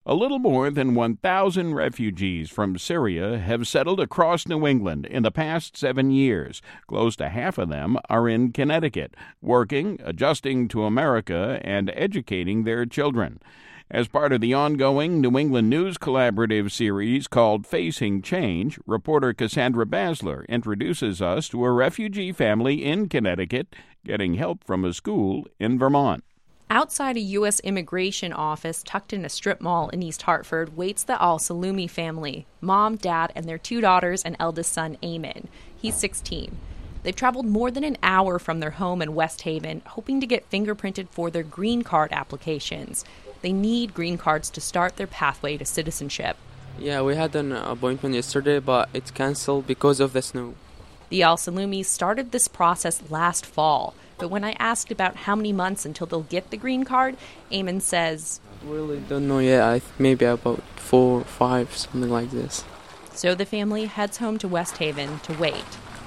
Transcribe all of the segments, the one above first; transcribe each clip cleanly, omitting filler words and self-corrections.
A little more than 1,000 refugees from Syria have settled across New England in the past 7 years. Close to half of them are in Connecticut, working, adjusting to America, and educating their children. As part of the ongoing New England News Collaborative series called Facing Change, reporter Cassandra Basler introduces us to a refugee family in Connecticut getting help from a school in Vermont. Outside a U.S. immigration office tucked in a strip mall in East Hartford waits the Al-Salumi family, mom, dad, and their 2 daughters and eldest son, Eamon. He's 16. They've traveled more than an hour from their home in West Haven, hoping to get fingerprinted for their green card applications. They need green cards to start their pathway to citizenship. Yeah, we had an appointment yesterday, but it's canceled because of the snow. The Al-Salumis started this process last fall, but when I asked about how many months until they'll get the green card, Eamon says, Really don't know yet. Maybe about 4 or 5, something like this. So the family heads home to West Haven to wait.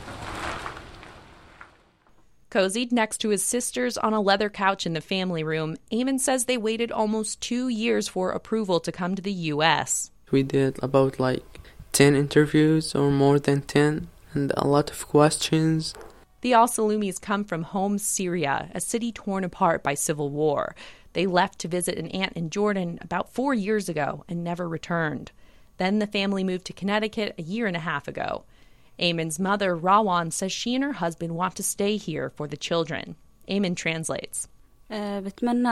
Cozied next to his sisters on a leather couch in the family room, Eamon says they waited almost 2 years for approval to come to the U.S. We did about 10 interviews or more than 10, and a lot of questions. The Al-Salumis come from Homs, Syria, a city torn apart by civil war. They left to visit an aunt in Jordan about 4 years ago and never returned. Then the family moved to Connecticut a year and a half ago. Eamon's mother, Rawan, says she and her husband want to stay here for the children. Eamon translates. They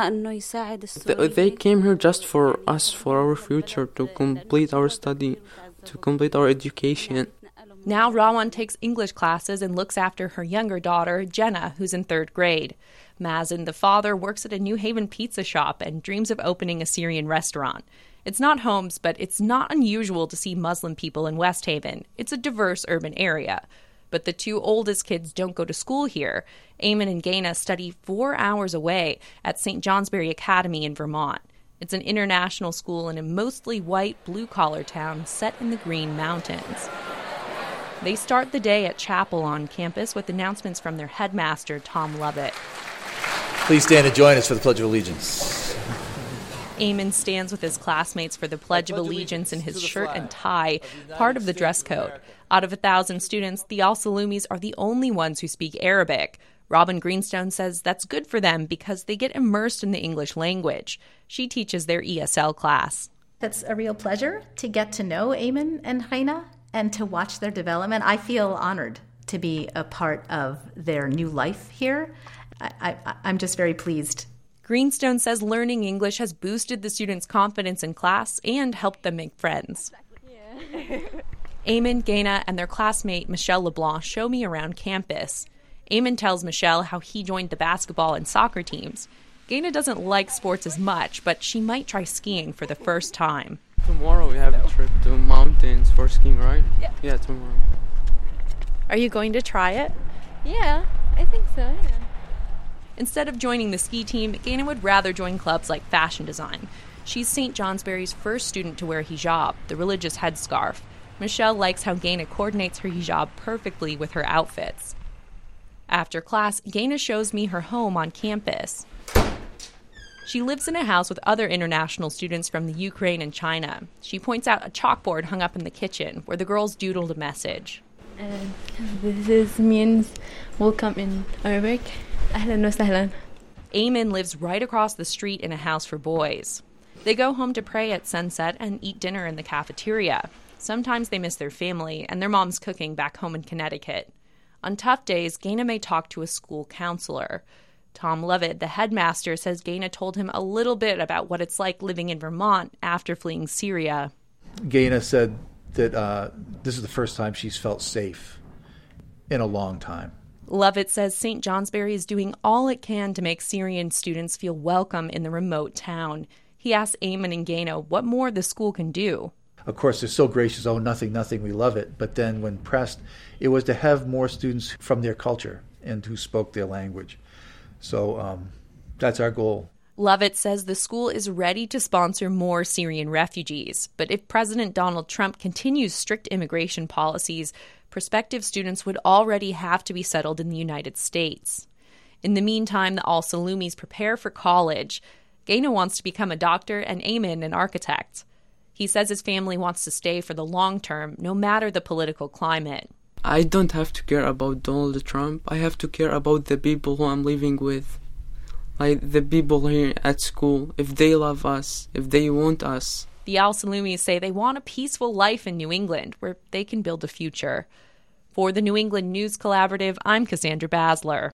came here just for us, for our future, to complete our study, to complete our education. Now Rawan takes English classes and looks after her younger daughter, Jenna, who's in 3rd grade. Mazen, the father, works at a New Haven pizza shop and dreams of opening a Syrian restaurant. It's not Homs, but it's not unusual to see Muslim people in West Haven. It's a diverse urban area. But the 2 oldest kids don't go to school here. Eamon and Gaina study 4 hours away at St. Johnsbury Academy in Vermont. It's an international school in a mostly white, blue-collar town set in the Green Mountains. They start the day at chapel on campus with announcements from their headmaster, Tom Lovett. Please stand and join us for the Pledge of Allegiance. Eamon stands with his classmates for the Pledge of Allegiance in his shirt and tie, part of the dress code. Out of 1,000 students, the Al-Salumis are the only ones who speak Arabic. Robin Greenstone says that's good for them because they get immersed in the English language. She teaches their ESL class. It's a real pleasure to get to know Eamon and Haina and to watch their development. I feel honored to be a part of their new life here. I'm just very pleased. Greenstone says learning English has boosted the students' confidence in class and helped them make friends. Yeah. Eamon, Gaina, and their classmate Michelle LeBlanc show me around campus. Eamon tells Michelle how he joined the basketball and soccer teams. Gaina doesn't like sports as much, but she might try skiing for the first time. Tomorrow we have a trip to mountains for skiing, right? Yeah, tomorrow. Are you going to try it? Yeah, I think so, yeah. Instead of joining the ski team, Gaina would rather join clubs like fashion design. She's St. Johnsbury's first student to wear hijab, the religious headscarf. Michelle likes how Gaina coordinates her hijab perfectly with her outfits. After class, Gaina shows me her home on campus. She lives in a house with other international students from the Ukraine and China. She points out a chalkboard hung up in the kitchen where the girls doodled a message. This means welcome in Arabic. Ahlan wa sahlan. Eamon lives right across the street in a house for boys. They go home to pray at sunset and eat dinner in the cafeteria. Sometimes they miss their family and their mom's cooking back home in Connecticut. On tough days, Gaina may talk to a school counselor. Tom Lovett, the headmaster, says Gaina told him a little bit about what it's like living in Vermont after fleeing Syria. Gaina said that this is the first time she's felt safe in a long time. Lovett says St. Johnsbury is doing all it can to make Syrian students feel welcome in the remote town. He asks Eamon and Gaina what more the school can do. Of course, they're so gracious, nothing, we love it. But then when pressed, it was to have more students from their culture and who spoke their language. So that's our goal. Lovett says the school is ready to sponsor more Syrian refugees. But if President Donald Trump continues strict immigration policies, prospective students would already have to be settled in the United States. In the meantime, the Al-Salumis prepare for college. Gaina wants to become a doctor and Eamon an architect. He says his family wants to stay for the long term, no matter the political climate. I don't have to care about Donald Trump. I have to care about the people who I'm living with. Like the people here at school, if they love us, if they want us. The Al-Salumis say they want a peaceful life in New England where they can build a future. For the New England News Collaborative, I'm Cassandra Basler.